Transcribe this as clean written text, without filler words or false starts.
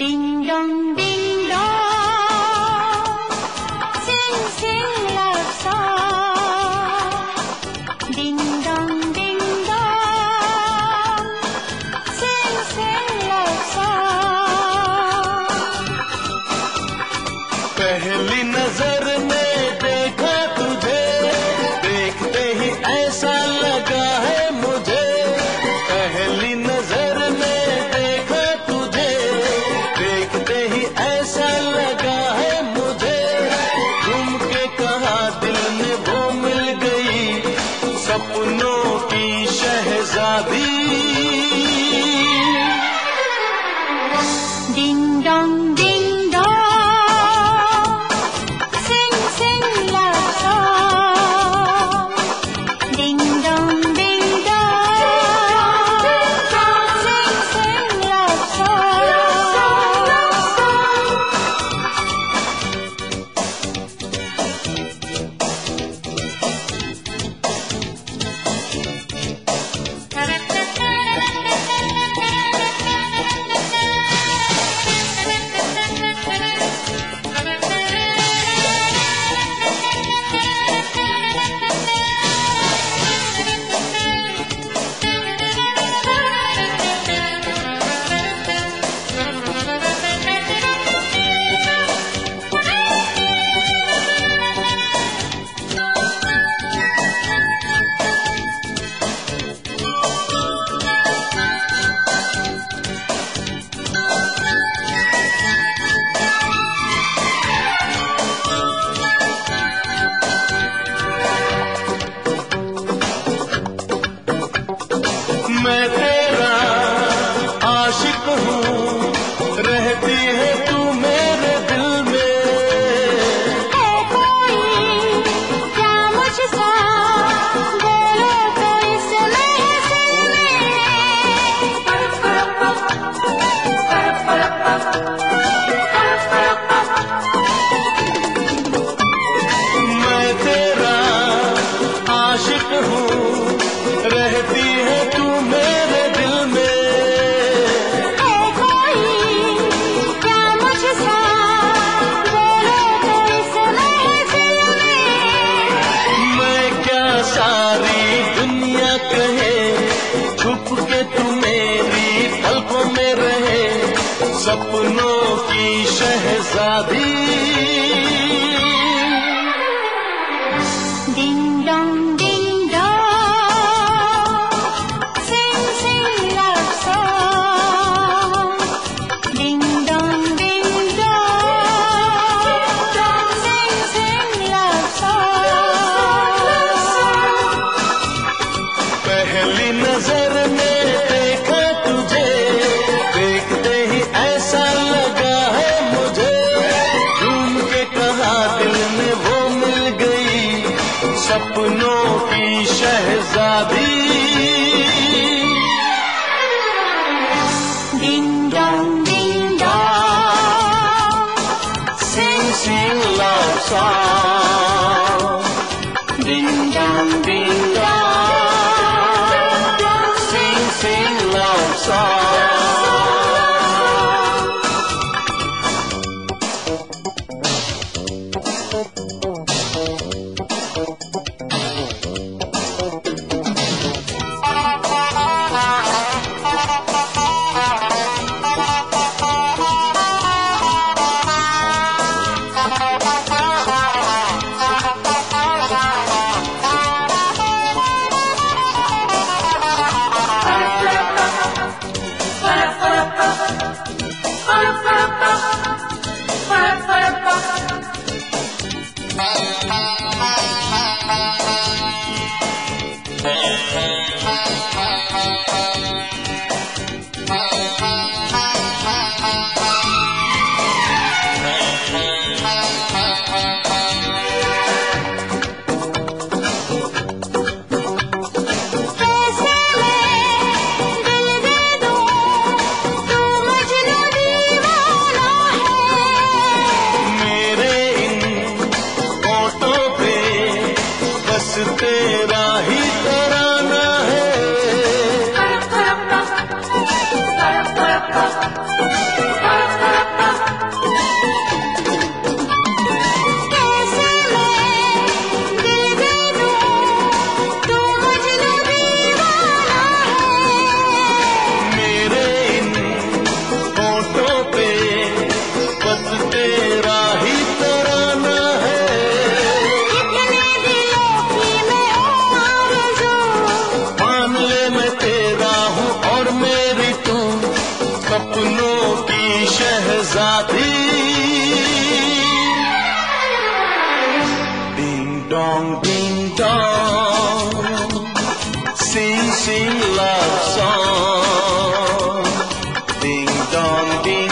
Ding dong, ding dong, sing sing love song. Ding dong, ding dong, sing sing love song. पहली नजर में देखा तुझे, देखते ही ऐसा लगा है मुझे। पहली नजर में देखा तुझे, देखते ही ऐसा लगा है मुझे। घूम के कहा दिल में वो मिल गई, सपनों की शहजादी। Ding dong, ding dong, sing sing love song. Ding dong, ding dong, sing sing love song. मैं तेरा आशिक हूँ, रहती है तू मेरे दिल में। है कोई क्या मुझसा, बोलो तो इस महफिल में। मैं तेरा आशिक हूँ, रहती है तू मेरे दिल में। है कोई क्या मुझसा, बोलो तो इस महफिल में। मैं क्या सारी दुनिया कहे, छुप के तू मेरी पलकों में रहे, सपनों की शहजादी। Ding dong, ding dong, sing sing love song. Ding dong, ding dong, sing sing love song. पहली नजर में देखा तुझे, देखते ही ऐसा लगा है मुझे। घूम के कहा दिल में वो मिल गई, सपनों की शहजादी। Ding dong, ding dong, Sing sing love song. ding dong, ding dong, Sing sing love song. कैसे मैं दिल दे दूं, तू मजनू दीवाना है। मेरे इन होठों पे बस तेरा ही तराना है। Para, para, para, para, para, para. सपनों की शहजादी। Ding dong, sing sing love song. Ding dong, ding.